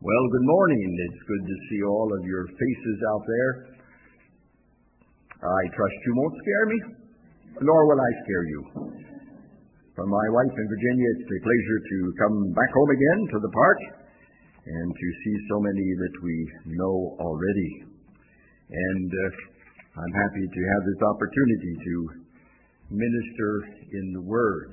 Well, good morning. It's good to see all of your faces out there. I trust you won't scare me, nor will I scare you. For my wife in Virginia, it's a pleasure to come back home again to the park and to see so many that we know already. And I'm happy to have this opportunity to minister in the Word.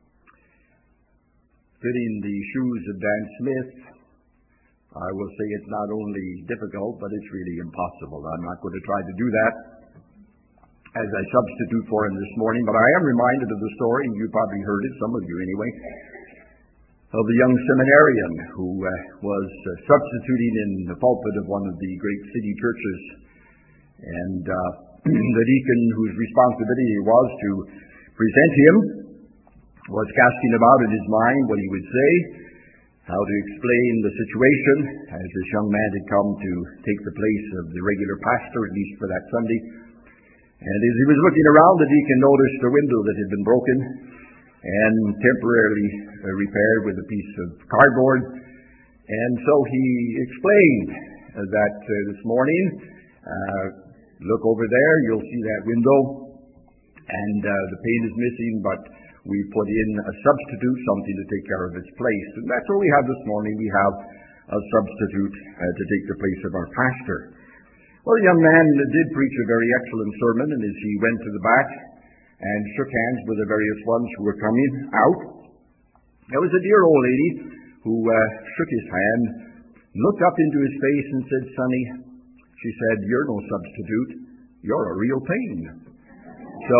Fitting the shoes of Dan Smith, I will say it's not only difficult, but it's really impossible. I'm not going to try to do that as a substitute for him this morning, but I am reminded of the story, and you probably heard it, some of you anyway, of the young seminarian who was substituting in the pulpit of one of the great city churches, and the deacon whose responsibility it was to present him was casting about in his mind what he would say, how to explain the situation, as this young man had come to take the place of the regular pastor, at least for that Sunday. And as he was looking around, the deacon noticed a window that had been broken and temporarily repaired with a piece of cardboard. And so he explained that this morning, look over there, you'll see that window, and the pane is missing, but we put in a substitute, something to take care of its place. And that's what we have this morning. We have a substitute to take the place of our pastor. Well, the young man did preach a very excellent sermon, and as he went to the back and shook hands with the various ones who were coming out, there was a dear old lady who shook his hand, looked up into his face and said, "Sonny," she said, "you're no substitute. You're a real pain." So,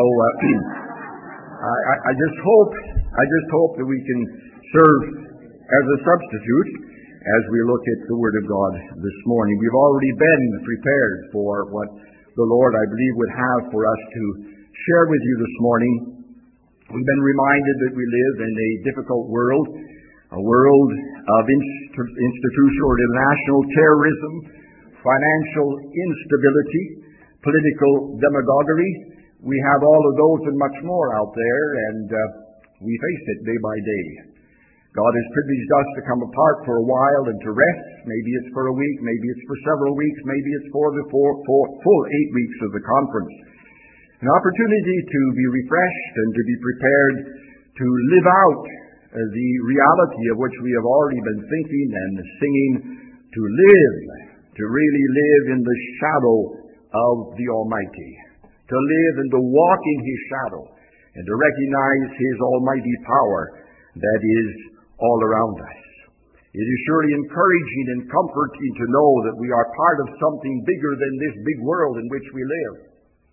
I just hope that we can serve as a substitute as we look at the Word of God this morning. We've already been prepared for what the Lord, I believe, would have for us to share with you this morning. We've been reminded that we live in a difficult world, a world of institutional or international terrorism, financial instability, political demagoguery. We have all of those and much more out there, and we face it day by day. God has privileged us to come apart for a while and to rest. Maybe it's for a week, maybe it's for several weeks, maybe it's for the full 8 weeks of the conference. An opportunity to be refreshed and to be prepared to live out the reality of which we have already been thinking and singing, to really live in the shadow of the Almighty. To live and to walk in His shadow, and to recognize His almighty power that is all around us. It is surely encouraging and comforting to know that we are part of something bigger than this big world in which we live.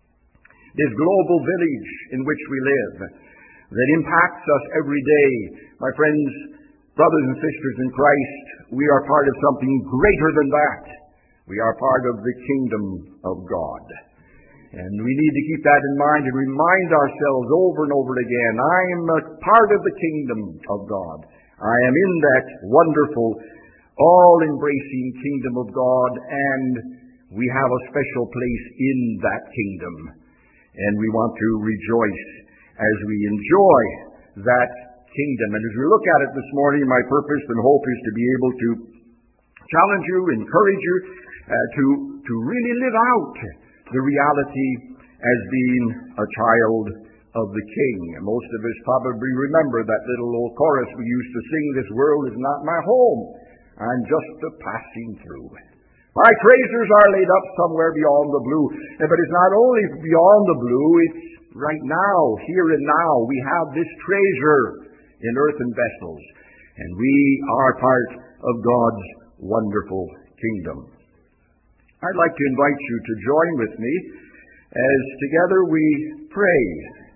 This global village in which we live, that impacts us every day. My friends, brothers and sisters in Christ, we are part of something greater than that. We are part of the kingdom of God. And we need to keep that in mind and remind ourselves over and over again, I am a part of the kingdom of God. I am in that wonderful, all-embracing kingdom of God, and we have a special place in that kingdom. And we want to rejoice as we enjoy that kingdom. And as we look at it this morning, my purpose and hope is to be able to challenge you, encourage you, to really live out the reality as being a child of the King. And most of us probably remember that little old chorus we used to sing, "This world is not my home, I'm just a passing through. My treasures are laid up somewhere beyond the blue." But it's not only beyond the blue, it's right now, here and now. We have this treasure in earthen vessels, and we are part of God's wonderful kingdom. I'd like to invite you to join with me as together we pray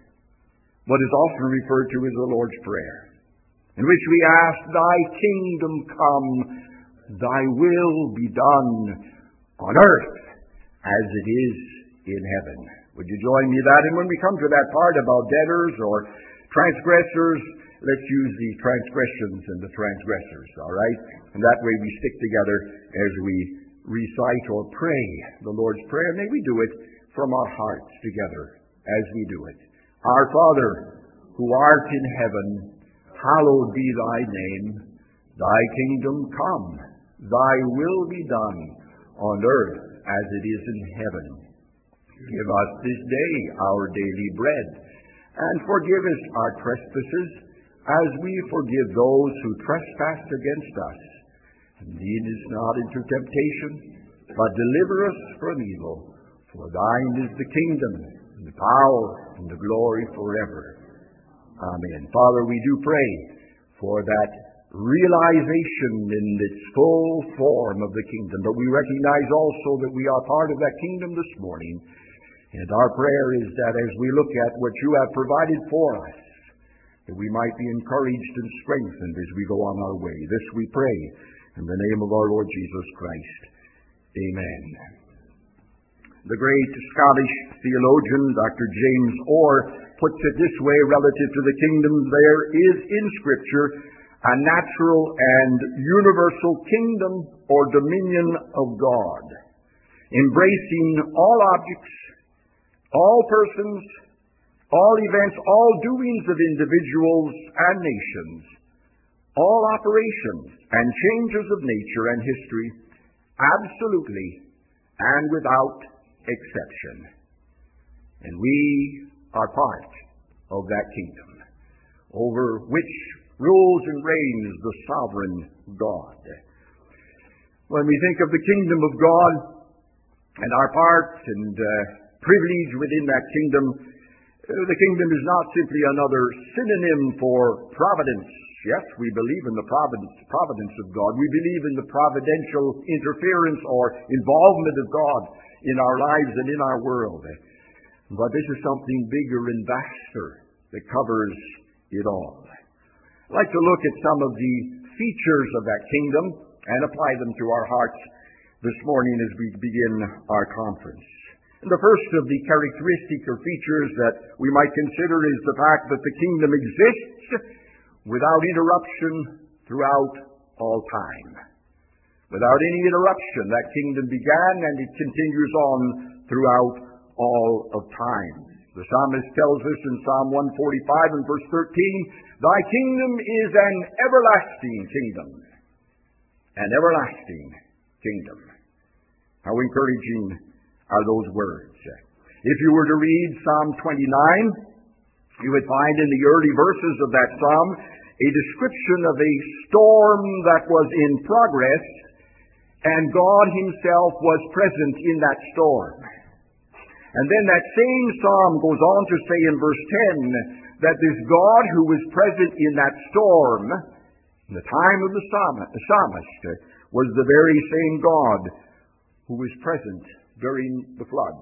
what is often referred to as the Lord's Prayer, in which we ask, "Thy kingdom come, thy will be done on earth as it is in heaven." Would you join me in that? And when we come to that part about debtors or transgressors, let's use the transgressions and the transgressors, all right? And that way we stick together as we recite or pray the Lord's Prayer. May we do it from our hearts together as we do it. Our Father, who art in heaven, hallowed be thy name. Thy kingdom come. Thy will be done on earth as it is in heaven. Give us this day our daily bread, and forgive us our trespasses, as we forgive those who trespass against us. And lead us not into temptation, but deliver us from evil. For thine is the kingdom, and the power, and the glory forever. Amen. Father, we do pray for that realization in its full form of the kingdom. But we recognize also that we are part of that kingdom this morning. And our prayer is that as we look at what you have provided for us, that we might be encouraged and strengthened as we go on our way. This we pray in the name of our Lord Jesus Christ. Amen. The great Scottish theologian, Dr. James Orr, puts it this way relative to the kingdom. There is in Scripture a natural and universal kingdom or dominion of God, embracing all objects, all persons, all events, all doings of individuals and nations, all operations and changes of nature and history, absolutely and without exception. And we are part of that kingdom, over which rules and reigns the sovereign God. When we think of the kingdom of God and our part and privilege within that kingdom, the kingdom is not simply another synonym for providence. Yes, we believe in the providence of God. We believe in the providential interference or involvement of God in our lives and in our world. But this is something bigger and vaster that covers it all. I'd like to look at some of the features of that kingdom and apply them to our hearts this morning as we begin our conference. And the first of the characteristic or features that we might consider is the fact that the kingdom exists without interruption throughout all time. Without any interruption, that kingdom began and it continues on throughout all of time. The psalmist tells us in Psalm 145 and verse 13, Thy kingdom is an everlasting kingdom. An everlasting kingdom. How encouraging are those words. If you were to read Psalm 29, you would find in the early verses of that psalm a description of a storm that was in progress, and God himself was present in that storm. And then that same psalm goes on to say in verse 10 that this God who was present in that storm in the time of the psalmist was the very same God who was present during the flood.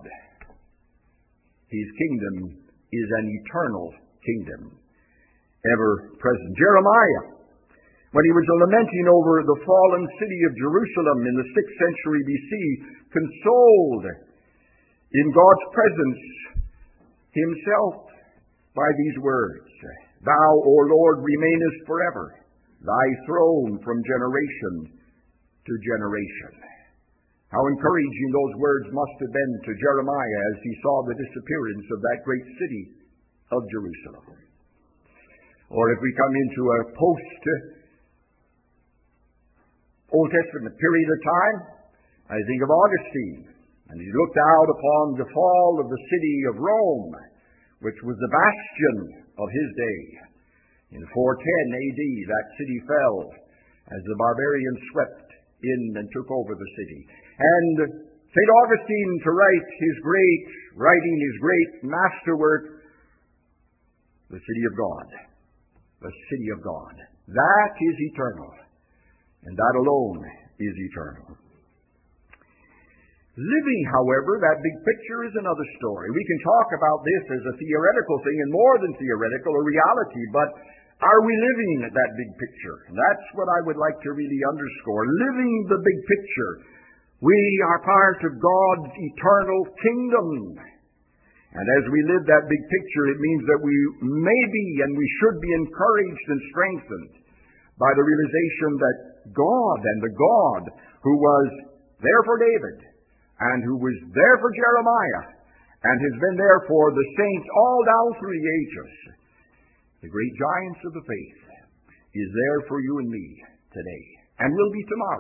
His kingdom is an eternal kingdom, ever present. Jeremiah, when he was lamenting over the fallen city of Jerusalem in the 6th century BC, consoled in God's presence himself by these words, Thou, O Lord, remainest forever, thy throne from generation to generation. How encouraging those words must have been to Jeremiah as he saw the disappearance of that great city of Jerusalem. Or if we come into a post-Old Testament period of time, I think of Augustine, and he looked out upon the fall of the city of Rome, which was the bastion of his day. In 410 AD, that city fell as the barbarians swept in and took over the city. And St. Augustine, to write his great masterwork, the city of God. The city of God. That is eternal. And that alone is eternal. Living, however, that big picture is another story. We can talk about this as a theoretical thing, and more than theoretical, a reality, but are we living that big picture? And that's what I would like to really underscore. Living the big picture. We are part of God's eternal kingdom. And as we live that big picture, it means that we may be and we should be encouraged and strengthened by the realization that God and the God who was there for David and who was there for Jeremiah and has been there for the saints all down through the ages, the great giants of the faith, is there for you and me today and will be tomorrow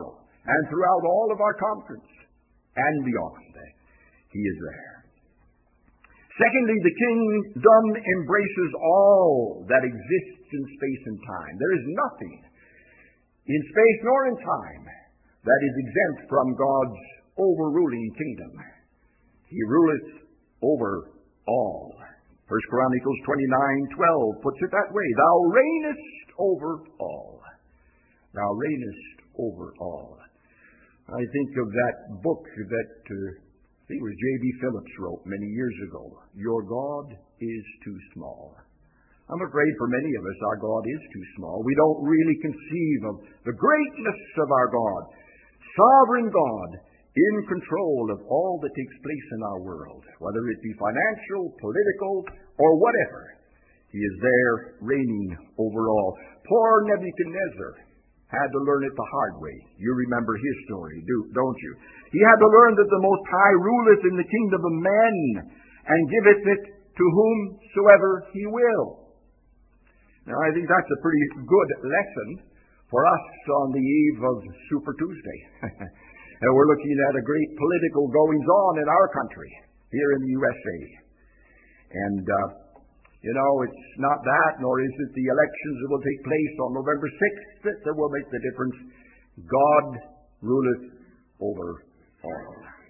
and throughout all of our conference and beyond. He is there. Secondly, the kingdom embraces all that exists in space and time. There is nothing in space nor in time that is exempt from God's overruling kingdom. He ruleth over all. 1 Chronicles 29:12 puts it that way. Thou reignest over all. Thou reignest over all. I think of that book that I think it was J.B. Phillips wrote many years ago. Your God is too small. I'm afraid for many of us, our God is too small. We don't really conceive of the greatness of our God. Sovereign God, in control of all that takes place in our world, whether it be financial, political, or whatever. He is there reigning over all. Poor Nebuchadnezzar had to learn it the hard way. You remember his story, don't you? He had to learn that the Most High ruleth in the kingdom of men, and giveth it to whomsoever he will. Now, I think that's a pretty good lesson for us on the eve of Super Tuesday. And we're looking at a great political goings-on in our country, here in the USA. And, it's not that, nor is it the elections that will take place on November 6th that will make the difference. God ruleth over all.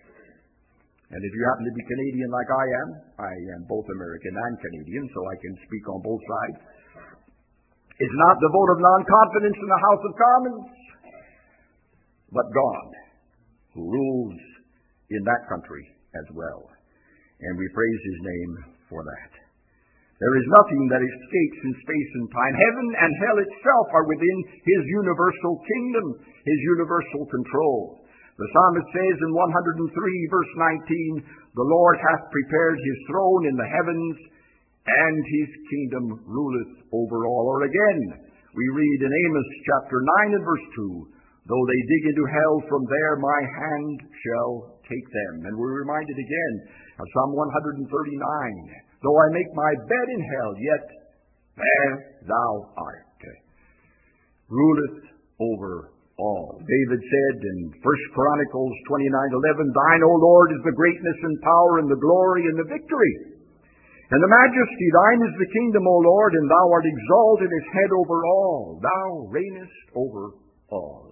And if you happen to be Canadian like I am both American and Canadian, so I can speak on both sides. It's not the vote of non-confidence in the House of Commons, but God, who rules in that country as well. And we praise His name for that. There is nothing that escapes in space and time. Heaven and hell itself are within His universal kingdom, His universal control. The psalmist says in 103 verse 19, the Lord hath prepared His throne in the heavens, and His kingdom ruleth over all. Or again, we read in Amos chapter 9 and verse 2, though they dig into hell, from there my hand shall take them. And we're reminded again of Psalm 139, though I make my bed in hell, yet there thou art. Ruleth over all. David said in 1 Chronicles 29:11, thine, O Lord, is the greatness and power and the glory and the victory. And the majesty, thine is the kingdom, O Lord, and thou art exalted as head over all. Thou reignest over all.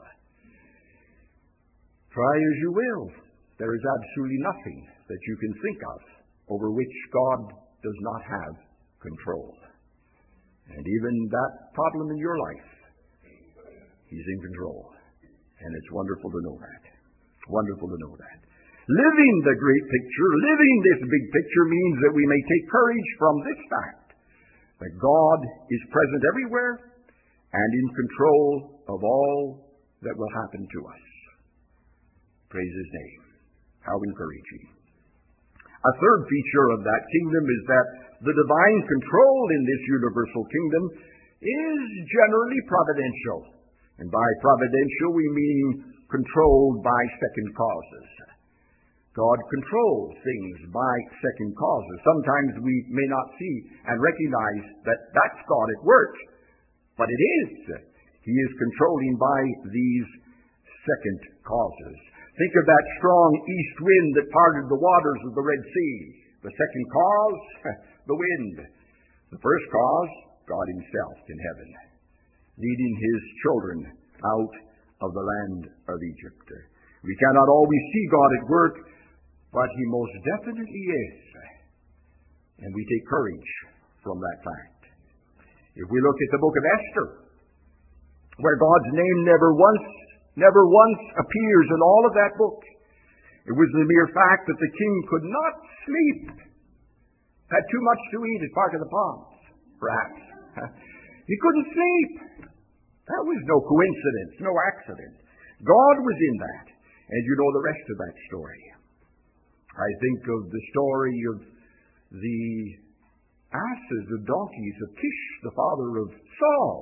Try as you will, there is absolutely nothing that you can think of over which God does not have control. And even that problem in your life, He's in control. And it's wonderful to know that. Wonderful to know that. Living the great picture, living this big picture, means that we may take courage from this fact, that God is present everywhere and in control of all that will happen to us. Praise His name. How encouraging. A third feature of that kingdom is that the divine control in this universal kingdom is generally providential. And by providential, we mean controlled by second causes. God controls things by second causes. Sometimes we may not see and recognize that that's God at work, but it is. He is controlling by these second causes. Think of that strong east wind that parted the waters of the Red Sea. The second cause, the wind. The first cause, God Himself in heaven, leading His children out of the land of Egypt. We cannot always see God at work, but He most definitely is. And we take courage from that fact. If we look at the book of Esther, where God's name never once appears in all of that book, it was the mere fact that the king could not sleep. Had too much to eat at Park of the Palms, perhaps. He couldn't sleep. That was no coincidence, no accident. God was in that. And you know the rest of that story. I think of the story of the asses or donkeys of Kish, the father of Saul.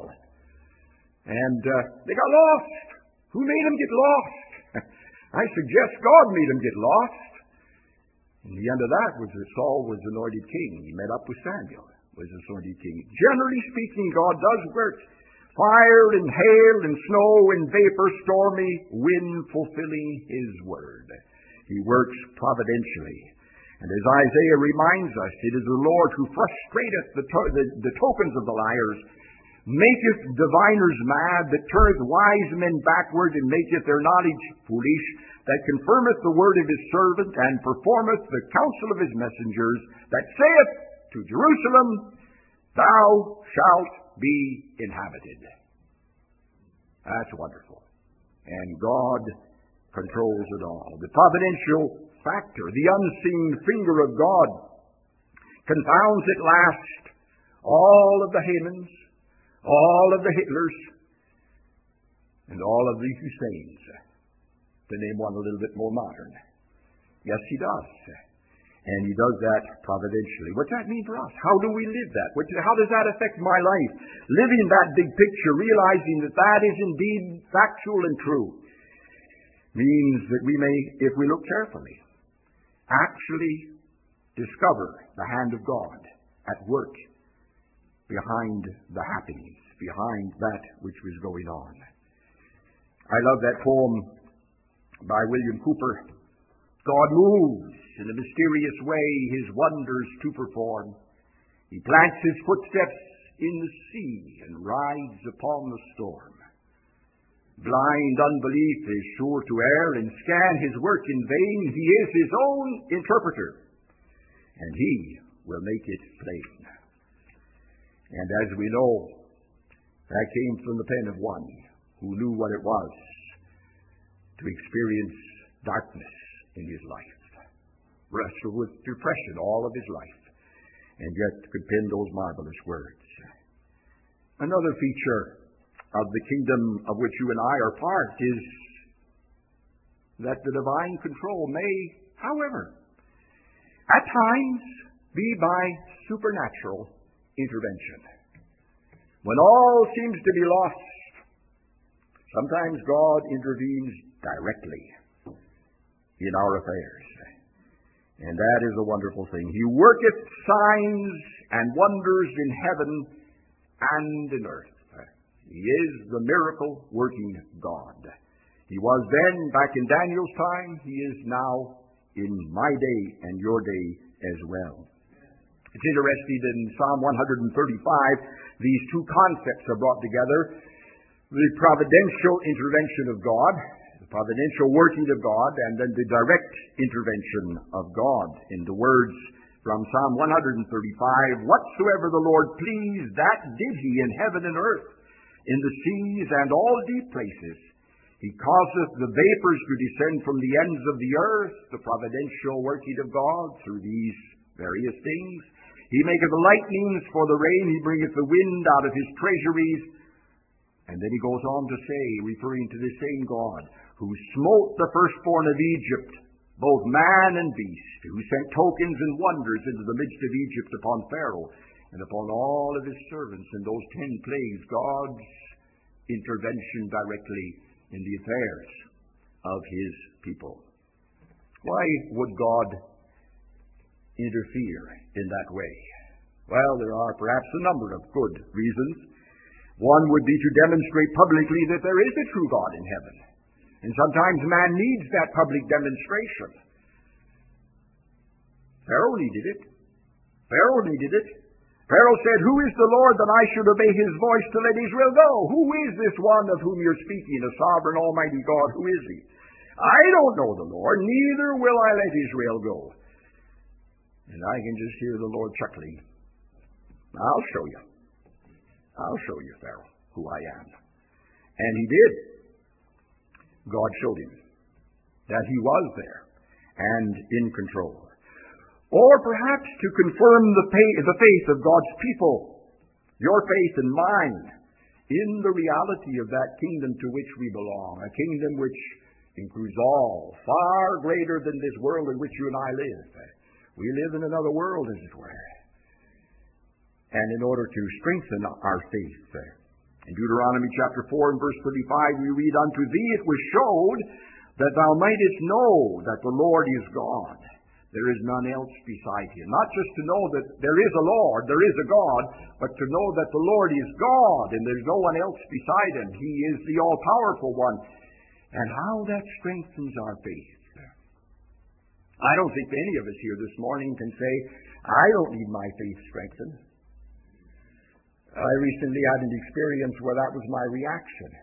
And they got lost. Who made them get lost? I suggest God made them get lost. And the end of that was that Saul was anointed king. He met up with Samuel, was anointed king. Generally speaking, God does work fire and hail and snow and vapor, stormy wind fulfilling His word. He works providentially. And as Isaiah reminds us, it is the Lord who frustrateth the tokens of the liars, maketh diviners mad, that turneth wise men backward, and maketh their knowledge foolish, that confirmeth the word of His servant, and performeth the counsel of His messengers, that saith to Jerusalem, Thou shalt be inhabited. That's wonderful. And God controls it all. The providential factor, the unseen finger of God, confounds at last all of the Hamans, all of the Hitlers, and all of the Husseins, to name one a little bit more modern. Yes, He does. And He does that providentially. What's that mean for us? How do we live that? How does that affect my life? Living that big picture, realizing that that is indeed factual and true, means that we may, if we look carefully, actually discover the hand of God at work behind the happenings, behind that which was going on. I love that poem by William Cooper. God moves in a mysterious way His wonders to perform. He plants His footsteps in the sea and rides upon the storm. Blind unbelief is sure to err and scan His work in vain. He is His own interpreter, and He will make it plain. And as we know, that came from the pen of one who knew what it was to experience darkness in his life, wrestled with depression all of his life, and yet could pen those marvelous words. Another feature of the kingdom of which you and I are part is that the divine control may, however, at times be by supernatural intervention. When all seems to be lost, sometimes God intervenes directly in our affairs. And that is a wonderful thing. He worketh signs and wonders in heaven and in earth. He is the miracle-working God. He was then, back in Daniel's time. He is now in my day and your day as well. It's interesting that in Psalm 135, these two concepts are brought together. The providential intervention of God, the providential working of God, and then the direct intervention of God. In the words from Psalm 135, Whatsoever the Lord pleased, that did He in heaven and earth, in the seas and all deep places. He causeth the vapors to descend from the ends of the earth, the providential working of God through these various things. He maketh the lightnings for the rain, He bringeth the wind out of His treasuries. And then He goes on to say, referring to the same God, who smote the firstborn of Egypt, both man and beast, who sent tokens and wonders into the midst of Egypt upon Pharaoh and upon all of his servants in those 10 plagues. God's intervention directly in the affairs of His people. Why would God interfere in that way? Well, there are perhaps a number of good reasons. One would be to demonstrate publicly that there is a true God in heaven. And sometimes man needs that public demonstration. Pharaoh needed it. Pharaoh needed it. Pharaoh said, Who is the Lord that I should obey His voice to let Israel go? Who is this one of whom you're speaking, a sovereign almighty God? Who is He? I don't know the Lord, neither will I let Israel go. And I can just hear the Lord chuckling. I'll show you. I'll show you, Pharaoh, who I am. And He did. God showed him that He was there and in control. Or perhaps to confirm the faith of God's people, your faith and mine, in the reality of that kingdom to which we belong, a kingdom which includes all, far greater than this world in which you and I live. We live in another world, as it were. And in order to strengthen our faith, in Deuteronomy chapter 4 and verse 35, we read, Unto thee it was showed that thou mightest know that the Lord is God, There is none else beside him. Not just to know that there is a Lord, there is a God, but to know that the Lord is God and there's no one else beside him. He is the all-powerful one. And how that strengthens our faith. I don't think any of us here this morning can say, I don't need my faith strengthened. I recently had an experience where that was my reaction.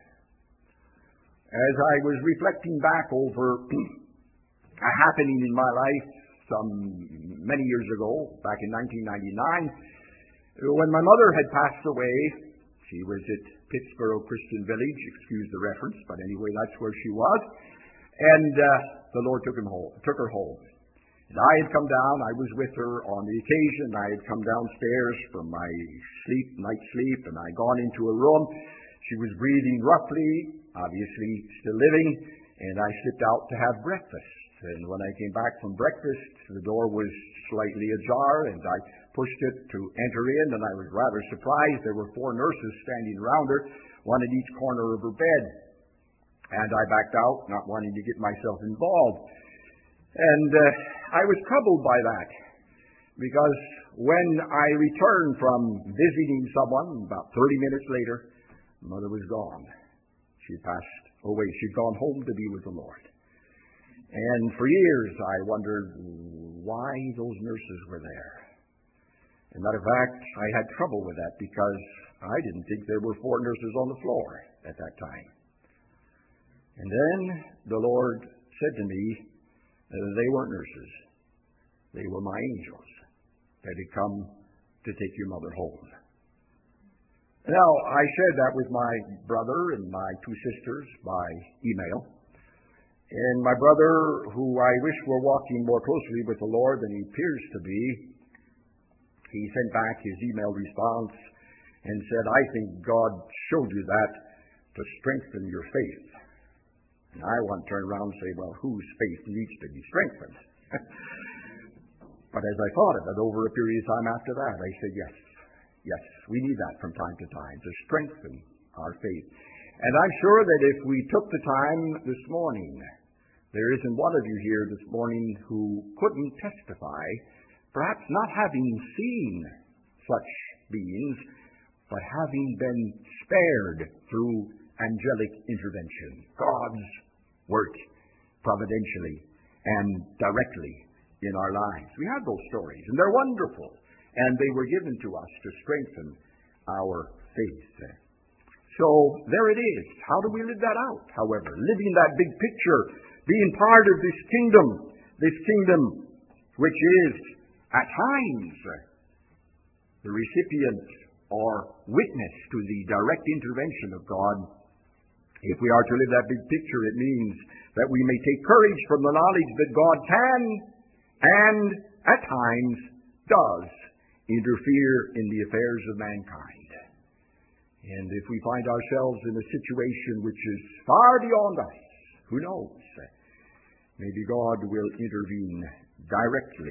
As I was reflecting back over a happening in my life many years ago, back in 1999, when my mother had passed away. She was at Pittsboro Christian Village, excuse the reference, but anyway, that's where she was. And the Lord took her home. And I had come down, I was with her on the occasion. I had come downstairs from my night sleep, and I'd gone into a room. She was breathing roughly, obviously still living, and I slipped out to have breakfast. And when I came back from breakfast, the door was slightly ajar, and I pushed it to enter in, and I was rather surprised. There were 4 nurses standing around her, one at each corner of her bed. And I backed out, not wanting to get myself involved. And I was troubled by that, because when I returned from visiting someone, about 30 minutes later, Mother was gone. She passed away. She'd gone home to be with the Lord. And for years I wondered why those nurses were there. As a matter of fact, I had trouble with that because I didn't think there were 4 nurses on the floor at that time. And then the Lord said to me, they weren't nurses. They were my angels that had come to take your mother home. Now, I shared that with my brother and my 2 sisters by email. And my brother, who I wish were walking more closely with the Lord than he appears to be, he sent back his email response and said, I think God showed you that to strengthen your faith. And I want to turn around and say, well, whose faith needs to be strengthened? But as I thought of it over a period of time after that, I said, yes, we need that from time to time to strengthen our faith. And I'm sure that if we took the time this morning, there isn't one of you here this morning who couldn't testify, perhaps not having seen such beings, but having been spared through angelic intervention, God's work providentially and directly in our lives. We have those stories, and they're wonderful, and they were given to us to strengthen our faith. So there it is. How do we live that out, however? Living that big picture, being part of this kingdom which is at times the recipient or witness to the direct intervention of God. If we are to live that big picture, it means that we may take courage from the knowledge that God can and at times does interfere in the affairs of mankind. And if we find ourselves in a situation which is far beyond us, who knows? Maybe God will intervene directly.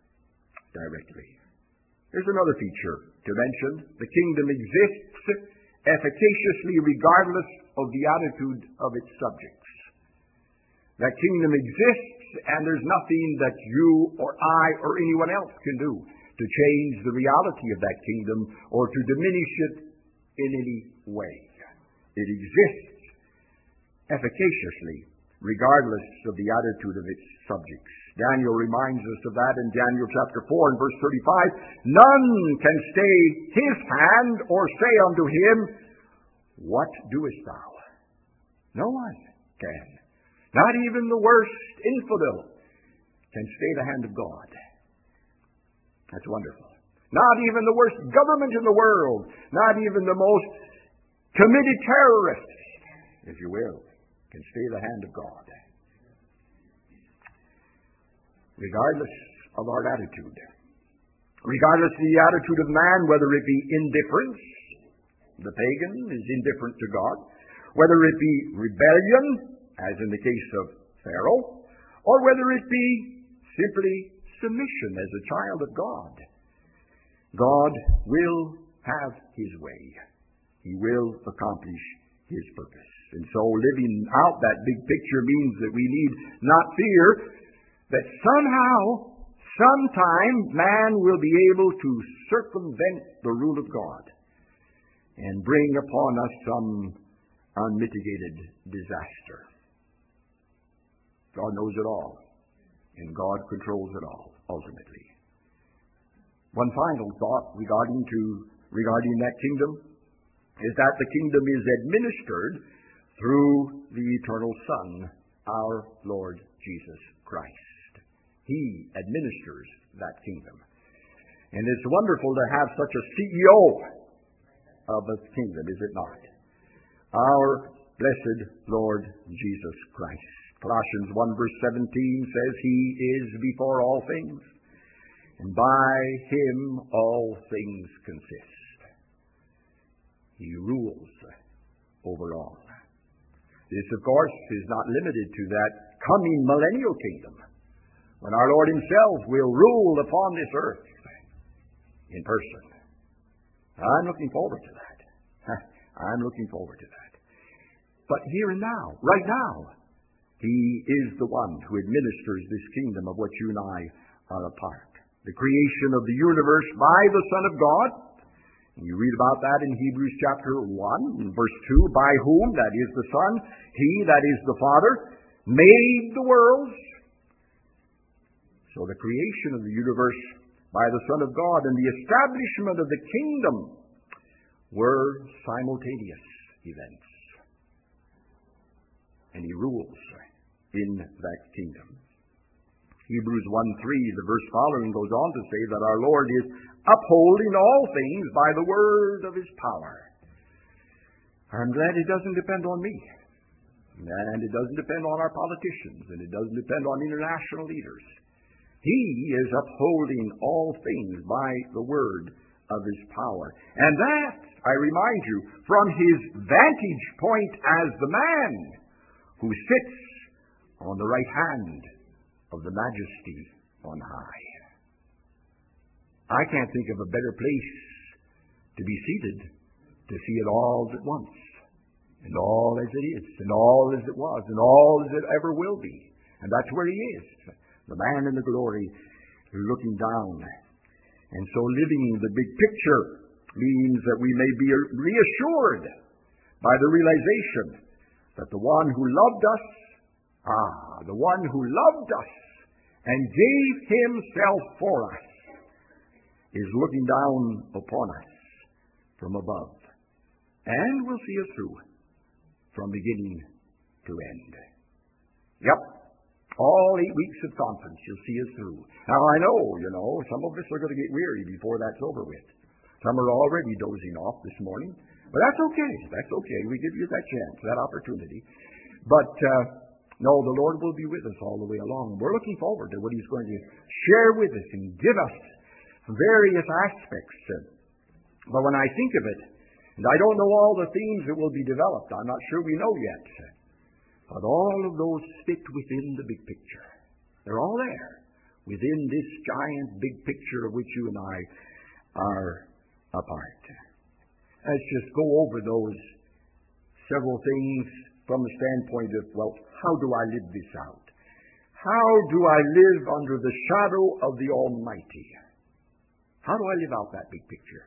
There's another feature to mention. The kingdom exists efficaciously regardless of the attitude of its subjects. That kingdom exists, and there's nothing that you or I or anyone else can do to change the reality of that kingdom or to diminish it in any way. It exists efficaciously regardless of the attitude of its subjects. Daniel reminds us of that in Daniel chapter 4 and verse 35. None can stay his hand or say unto him, what doest thou? No one can. Not even the worst infidel can stay the hand of God. That's wonderful. Not even the worst government in the world, not even the most committed terrorist, if you will, can stay the hand of God. Regardless of our attitude. Regardless of the attitude of man, whether it be indifference, the pagan is indifferent to God, whether it be rebellion, as in the case of Pharaoh, or whether it be simply submission as a child of God. God will have His way. He will accomplish His purpose. And so living out that big picture means that we need not fear that somehow sometime man will be able to circumvent the rule of God and bring upon us some unmitigated disaster. God knows it all, and God controls it all, ultimately. One final thought regarding that kingdom is that the kingdom is administered through the eternal Son, our Lord Jesus Christ. He administers that kingdom. And it's wonderful to have such a CEO of a kingdom, is it not? Our blessed Lord Jesus Christ. Colossians 1 verse 17 says, He is before all things, and by Him all things consist. He rules over all. This, of course, is not limited to that coming millennial kingdom, when our Lord Himself will rule upon this earth in person. I'm looking forward to that. I'm looking forward to that. But here and now, right now, He is the one who administers this kingdom of which you and I are a part. The creation of the universe by the Son of God. And you read about that in Hebrews chapter 1, verse 2. By whom, that is the Son, He, that is the Father, made the worlds. So the creation of the universe by the Son of God and the establishment of the kingdom were simultaneous events. And He rules in that kingdom. Hebrews 1:3, the verse following, goes on to say that our Lord is upholding all things by the word of His power. I'm glad it doesn't depend on me. And it doesn't depend on our politicians. And it doesn't depend on international leaders. He is upholding all things by the word of His power. And that, I remind you, from His vantage point as the man who sits on the right hand of the Majesty on high. I can't think of a better place to be seated to see it all at once, and all as it is, and all as it was, and all as it ever will be. And that's where He is, the man in the glory, looking down. And so living the big picture means that we may be reassured by the realization that the one who loved us, the one who loved us and gave Himself for us, is looking down upon us from above and will see us through from beginning to end. Yep. All 8 weeks of conference, you'll see us through. Now, I know, some of us are going to get weary before that's over with. Some are already dozing off this morning. But that's okay. That's okay. We give you that chance, that opportunity. But, no, the Lord will be with us all the way along. We're looking forward to what He's going to share with us and give us various aspects. But when I think of it, and I don't know all the themes that will be developed, I'm not sure we know yet. But all of those fit within the big picture. They're all there within this giant big picture of which you and I are a part. Let's just go over those several things from the standpoint of, how do I live this out? How do I live under the shadow of the Almighty? How do I live out that big picture?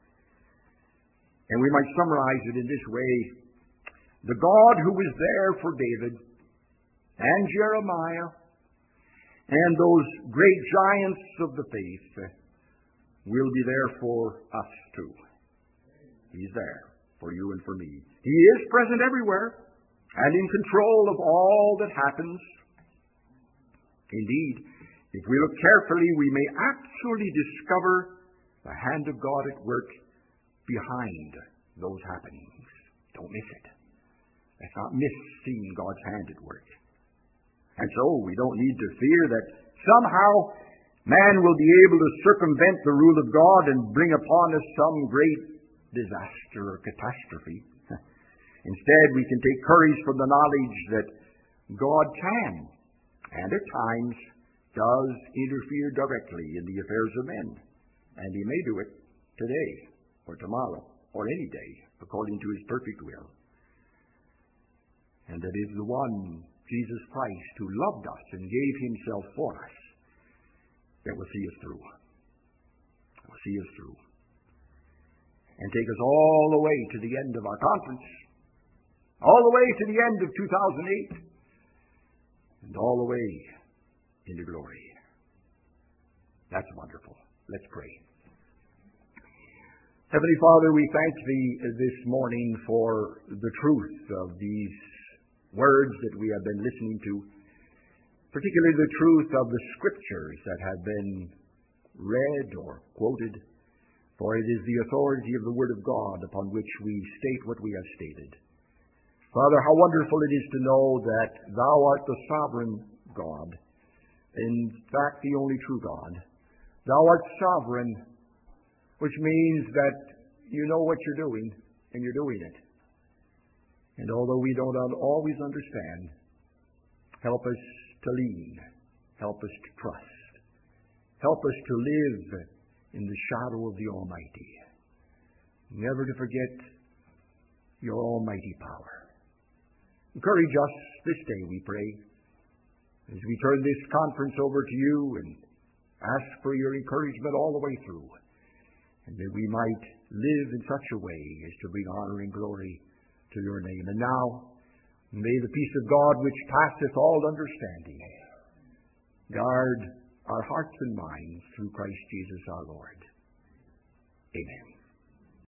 And we might summarize it in this way. The God who was there for David and Jeremiah and those great giants of the faith will be there for us too. He's there for you and for me. He is present everywhere and in control of all that happens. Indeed, if we look carefully, we may actually discover the hand of God at work behind those happenings. Don't miss it. Let's not miss seeing God's hand at work. And so we don't need to fear that somehow man will be able to circumvent the rule of God and bring upon us some great disaster or catastrophe. Instead, we can take courage from the knowledge that God can, and at times does, interfere directly in the affairs of men. And He may do it today or tomorrow or any day according to His perfect will. And that is the one, Jesus Christ, who loved us and gave Himself for us, that will see us through. Will see us through. And take us all the way to the end of our conference. All the way to the end of 2008. And all the way into glory. That's wonderful. Let's pray. Heavenly Father, we thank Thee this morning for the truth of these words that we have been listening to, particularly the truth of the Scriptures that have been read or quoted, for it is the authority of the Word of God upon which we state what we have stated. Father, how wonderful it is to know that Thou art the sovereign God, in fact the only true God. Thou art sovereign, which means that you know what you're doing, and you're doing it. And although we don't always understand, help us to lean, help us to trust, help us to live in the shadow of the Almighty, never to forget your almighty power. Encourage us this day, we pray, as we turn this conference over to you and ask for your encouragement all the way through, and that we might live in such a way as to bring honor and glory to your name. And now, may the peace of God, which passeth all understanding, guard our hearts and minds through Christ Jesus our Lord. Amen.